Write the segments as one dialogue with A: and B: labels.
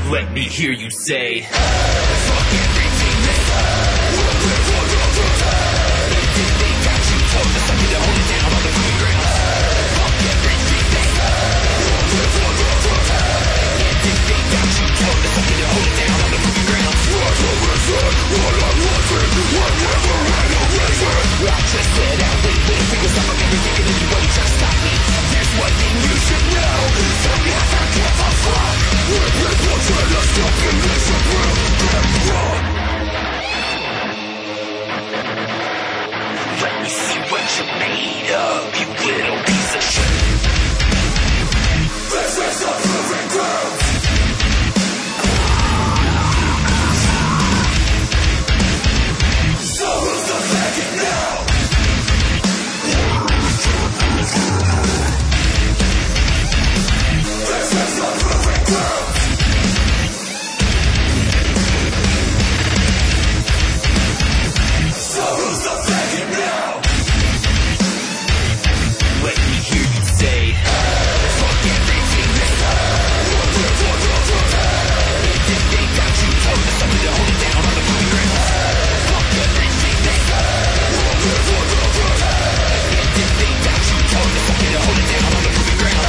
A: Let me hear you say, fuck everything they anything they got you told us, I need to hold it down on the moving ground. Fuck everything they anything they got you told us, I need to hold it down on the moving ground. What I wanted, what never ran away with. I just said out, wait, figures up on everything and anybody try to stop me. There's one thing you should know, tell me if I give a fuck. We're people trying to stop you, miserable, get wrong. Let me see what you're made of, you little piece of shit. This is a proving ground. So who's the faggot now? This is a proving ground. So who's the faggot now? Let me hear you say, fuck everything they anything they got you told us, I need to hold it down on the moving ground. Fuck everything they anything they got you told us, I need to hold it down on the moving ground.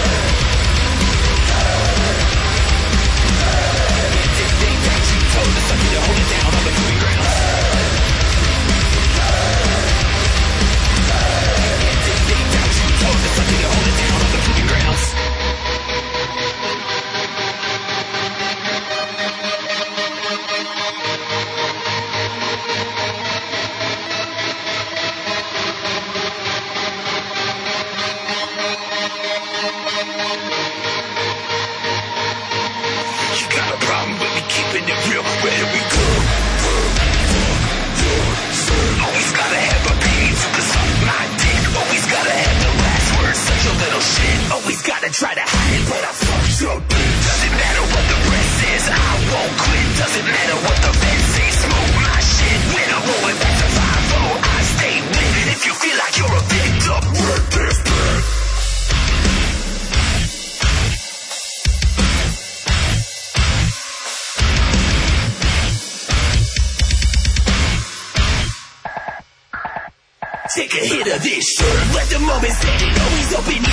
A: Anything they got you told us, I need to hold it down on the moving ground. Anything they got you told us, I need to hold it down on the moving grounds. You got a problem with me keeping it real, where do we go? Always gotta have opinions, you can suck my dick. Always gotta have the last word, such a little shit. Always gotta try to hide it, but I fucked your bitch. Doesn't matter what the rest is, I won't quit. Doesn't matter what the feds say, smoke my shit. When I'm rolling back to 5-0, I stay lit. If you feel like you're a victim, break this bed. Take a hit of this shit, let the moment set it. Always open